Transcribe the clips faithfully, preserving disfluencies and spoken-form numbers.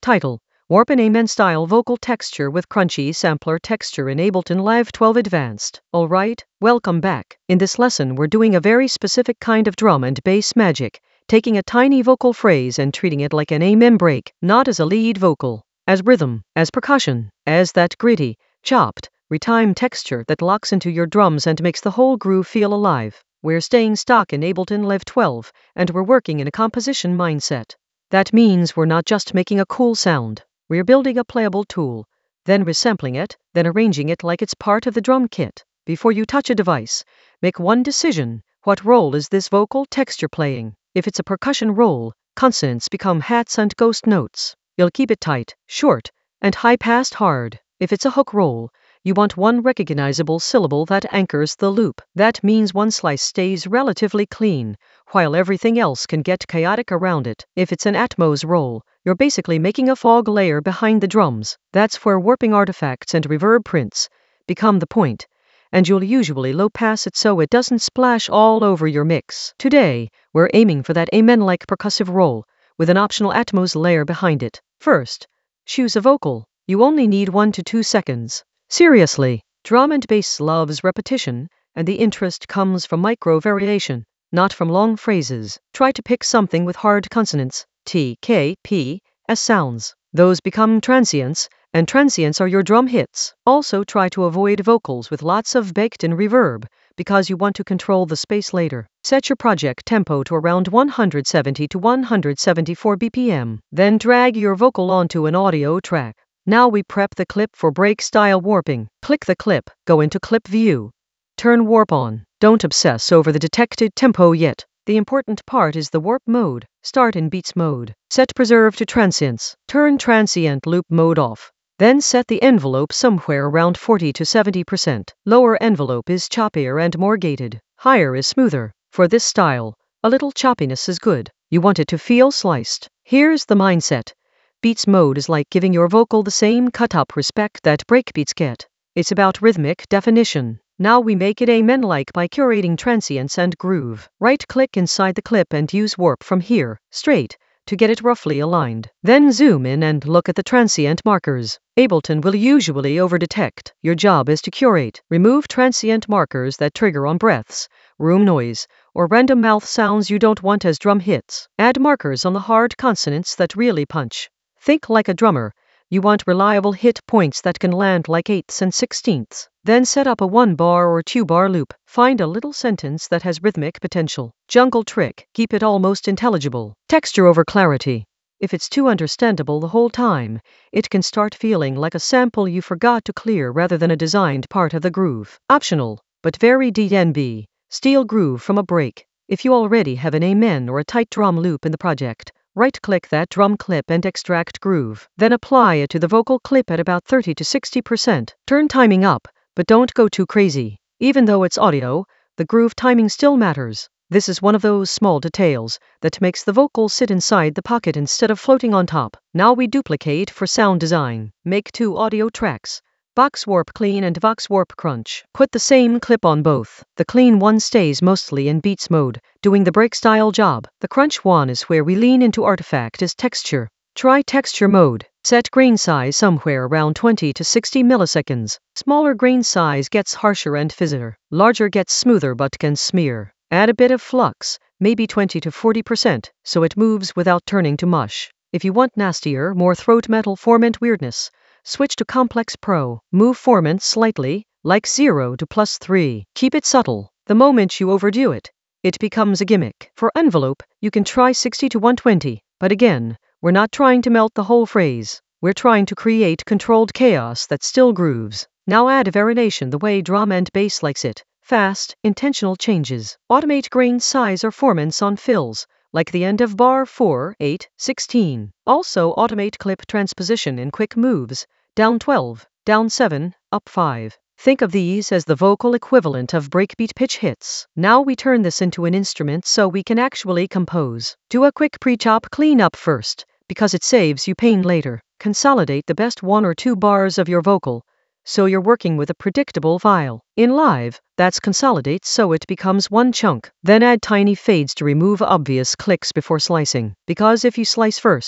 Title: Warp and Amen Style Vocal Texture with Crunchy Sampler Texture in Ableton Live twelve Advanced. Alright, welcome back. In this lesson we're doing a very specific kind of drum and bass magic, taking a tiny vocal phrase and treating it like an amen break, not as a lead vocal, as rhythm, as percussion, as that gritty, chopped, retimed texture that locks into your drums and makes the whole groove feel alive. We're staying stuck in Ableton Live twelve, and we're working in a composition mindset. That means we're not just making a cool sound. We're building a playable tool, then resampling it, then arranging it like it's part of the drum kit. Before you touch a device, make one decision. What role is this vocal texture playing? If it's a percussion role, consonants become hats and ghost notes. You'll keep it tight, short, and high-passed hard. If it's a hook role, you want one recognizable syllable that anchors the loop. That means one slice stays relatively clean, while everything else can get chaotic around it. If it's an Atmos role, you're basically making a fog layer behind the drums. That's where warping artifacts and reverb prints become the point, and you'll usually low pass it so it doesn't splash all over your mix. Today, we're aiming for that amen-like percussive role, with an optional Atmos layer behind it. First, choose a vocal. You only need one to two seconds. Seriously, drum and bass loves repetition, and the interest comes from micro variation, not from long phrases. Try to pick something with hard consonants, T, K, P, S sounds. Those become transients, and transients are your drum hits. Also try to avoid vocals with lots of baked-in reverb, because you want to control the space later. Set your project tempo to around one hundred seventy to one hundred seventy-four B P M. Then drag your vocal onto an audio track. Now we prep the clip for break-style warping. Click the clip, go into Clip View. Turn Warp on. Don't obsess over the detected tempo yet. The important part is the warp mode. Start in Beats mode. Set Preserve to Transients. Turn Transient Loop mode off. Then set the envelope somewhere around forty to seventy percent. Lower envelope is choppier and more gated. Higher is smoother. For this style, a little choppiness is good. You want it to feel sliced. Here's the mindset. Beats mode is like giving your vocal the same cut-up respect that breakbeats get. It's about rhythmic definition. Now we make it amen-like by curating transients and groove. Right-click inside the clip and use warp from here, straight, to get it roughly aligned. Then zoom in and look at the transient markers. Ableton will usually overdetect. Your job is to curate. Remove transient markers that trigger on breaths, room noise, or random mouth sounds you don't want as drum hits. Add markers on the hard consonants that really punch. Think like a drummer. You want reliable hit points that can land like eighths and sixteenths. Then set up a one-bar or two-bar loop. Find a little sentence that has rhythmic potential. Jungle trick. Keep it almost intelligible. Texture over clarity. If it's too understandable the whole time, it can start feeling like a sample you forgot to clear rather than a designed part of the groove. Optional, but very D N B. Steal groove from a break. If you already have an amen or a tight drum loop in the project, right-click that drum clip and extract groove. Then apply it to the vocal clip at about thirty to sixty percent. Turn timing up, but don't go too crazy. Even though it's audio, the groove timing still matters. This is one of those small details that makes the vocal sit inside the pocket instead of floating on top. Now we duplicate for sound design. Make two audio tracks. Vox Warp Clean and Vox Warp Crunch. Put the same clip on both. The clean one stays mostly in Beats mode, doing the break style job. The crunch one is where we lean into artifact as texture. Try texture mode. Set grain size somewhere around twenty to sixty milliseconds. Smaller grain size gets harsher and fizzier. Larger gets smoother but can smear. Add a bit of flux, maybe twenty to forty percent, so it moves without turning to mush. If you want nastier, more throat metal formant weirdness, switch to Complex Pro. Move formant slightly, like zero to plus three. Keep it subtle. The moment you overdo it, it becomes a gimmick. For envelope, you can try sixty to one twenty, but again, we're not trying to melt the whole phrase. We're trying to create controlled chaos that still grooves. Now add a variation the way drum and bass likes it. Fast, intentional changes. Automate grain size or formants on fills, like the end of bar four, eight, sixteen. Also automate clip transposition in quick moves, down twelve, down seven, up five. Think of these as the vocal equivalent of breakbeat pitch hits. Now we turn this into an instrument so we can actually compose. Do a quick pre-chop cleanup first, because it saves you pain later. Consolidate the best one or two bars of your vocal, so you're working with a predictable file. In Live, that's consolidate so it becomes one chunk. Then add tiny fades to remove obvious clicks before slicing. Because if you slice first,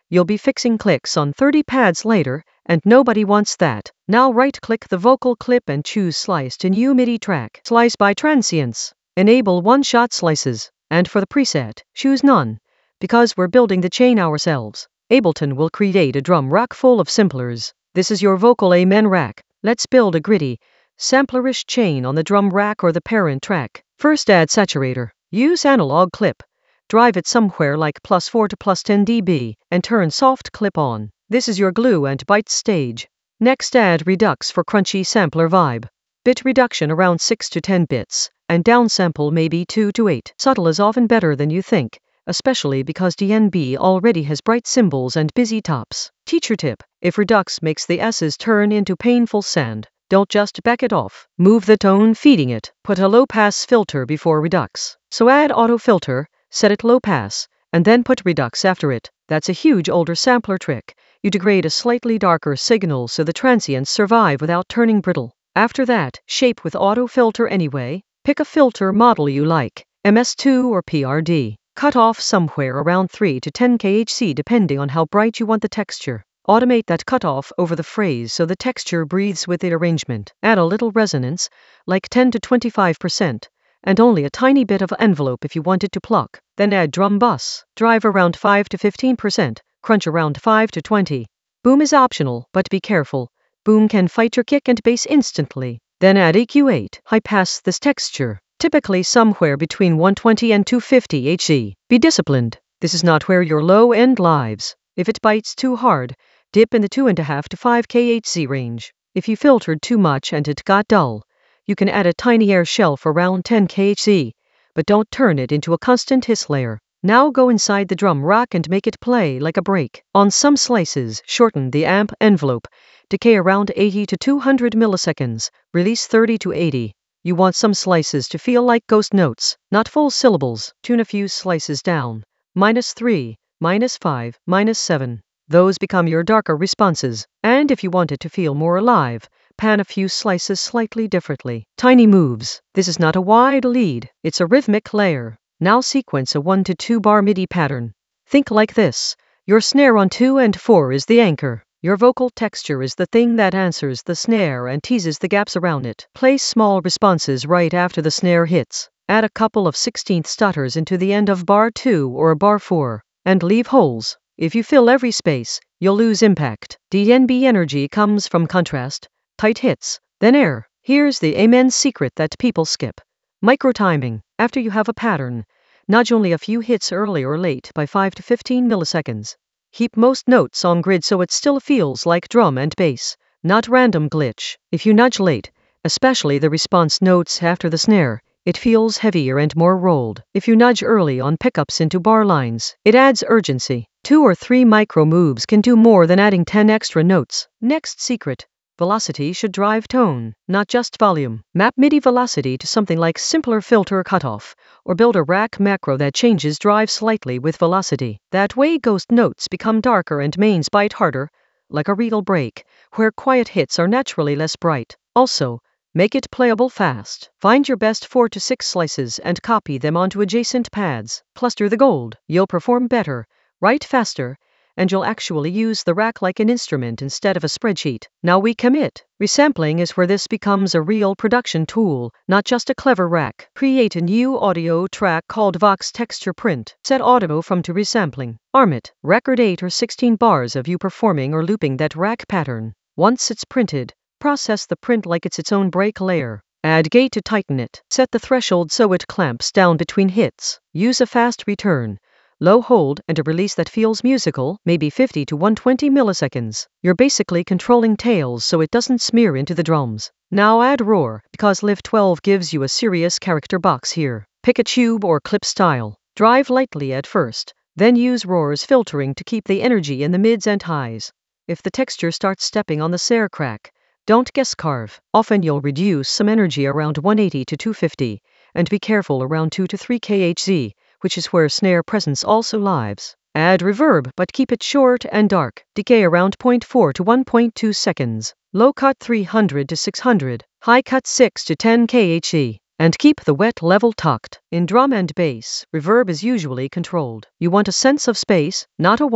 You'll be fixing clicks on thirty pads later, and nobody wants that. Now right-click the vocal clip and choose Slice to new MIDI track. Slice by transients. Enable one-shot slices. And for the preset, choose None. Because we're building the chain ourselves, Ableton will create a drum rack full of samplers. This is your vocal Amen rack. Let's build a gritty, samplerish chain on the drum rack or the parent track. First add saturator. Use analog clip. Drive it somewhere like plus four to plus ten decibels, and turn soft clip on. This is your glue and bite stage. Next add Redux for crunchy sampler vibe. Bit reduction around six to ten bits, and downsample maybe two to eight. Subtle is often better than you think, especially because D N B already has bright cymbals and busy tops. Teacher tip: if Redux makes the S's turn into painful sand, don't just back it off. Move the tone feeding it. Put a low-pass filter before Redux. So add auto filter, set it low pass, and then put Redux after it. That's a huge older sampler trick. You degrade a slightly darker signal so the transients survive without turning brittle. After that, shape with auto filter anyway. Pick a filter model you like, M S two or P R D. Cut off somewhere around three to ten K H Z depending on how bright you want the texture. Automate that cutoff over the phrase so the texture breathes with the arrangement. Add a little resonance, like ten to twenty-five percent. And only a tiny bit of envelope if you want it to pluck. Then add drum bus. Drive around five to fifteen percent, crunch around five to twenty. Boom is optional, but be careful. Boom can fight your kick and bass instantly. Then add E Q eight. High pass this texture, typically somewhere between one twenty and two fifty hertz. Be disciplined. This is not where your low end lives. If it bites too hard, dip in the two point five to five K H Z range. If you filtered too much and it got dull, you can add a tiny air shelf around ten K H Z, but don't turn it into a constant hiss layer. Now go inside the drum rack and make it play like a break. On some slices, shorten the amp envelope, decay around eighty to two hundred milliseconds, release thirty to eighty. You want some slices to feel like ghost notes, not full syllables. Tune a few slices down. Minus three, minus five, minus seven. Those become your darker responses. And if you want it to feel more alive, pan a few slices slightly differently. Tiny moves. This is not a wide lead, it's a rhythmic layer. Now sequence a one to two bar MIDI pattern. Think like this. Your snare on two and four is the anchor. Your vocal texture is the thing that answers the snare and teases the gaps around it. Place small responses right after the snare hits. Add a couple of sixteenth stutters into the end of bar two or bar four, and leave holes. If you fill every space, you'll lose impact. D N B energy comes from contrast, tight hits, then air. Here's the Amen secret that people skip. Micro-timing. After you have a pattern, nudge only a few hits early or late by five to fifteen milliseconds. Keep most notes on grid so it still feels like drum and bass, not random glitch. If you nudge late, especially the response notes after the snare, it feels heavier and more rolled. If you nudge early on pickups into bar lines, it adds urgency. Two or three micro moves can do more than adding ten extra notes. Next secret. Velocity should drive tone, not just volume. Map MIDI velocity to something like simpler filter cutoff, or build a rack macro that changes drive slightly with velocity. That way ghost notes become darker and mains bite harder, like a real break, where quiet hits are naturally less bright. Also, make it playable fast. Find your best four to six slices and copy them onto adjacent pads. Cluster the gold. You'll perform better, write faster, and you'll actually use the rack like an instrument instead of a spreadsheet. Now we commit. Resampling is where this becomes a real production tool, not just a clever rack. Create a new audio track called Vox Texture Print. Set audio from to resampling. Arm it. Record eight or sixteen bars of you performing or looping that rack pattern. Once it's printed, process the print like it's its own break layer. Add gate to tighten it. Set the threshold so it clamps down between hits. Use a fast return, low hold, and a release that feels musical, maybe fifty to one hundred twenty milliseconds. You're basically controlling tails so it doesn't smear into the drums. Now add roar, because Live twelve gives you a serious character box here. Pick a tube or clip style. Drive lightly at first, then use roar's filtering to keep the energy in the mids and highs. If the texture starts stepping on the snare crack, don't guess carve. Often you'll reduce some energy around one eighty to two fifty, and be careful around two to three K H Z. Which is where snare presence also lives. Add reverb, but keep it short and dark. Decay around zero point four to one point two seconds. Low cut three hundred to six hundred. High cut six to ten K H Z. And keep the wet level tucked. In drum and bass, reverb is usually controlled. You want a sense of space, not a wash.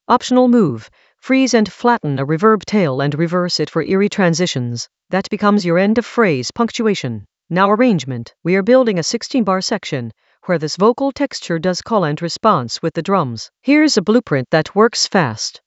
Optional move. Freeze and flatten a reverb tail and reverse it for eerie transitions. That becomes your end of phrase punctuation. Now arrangement. We are building a sixteen bar section where this vocal texture does call and response with the drums. Here's a blueprint that works fast.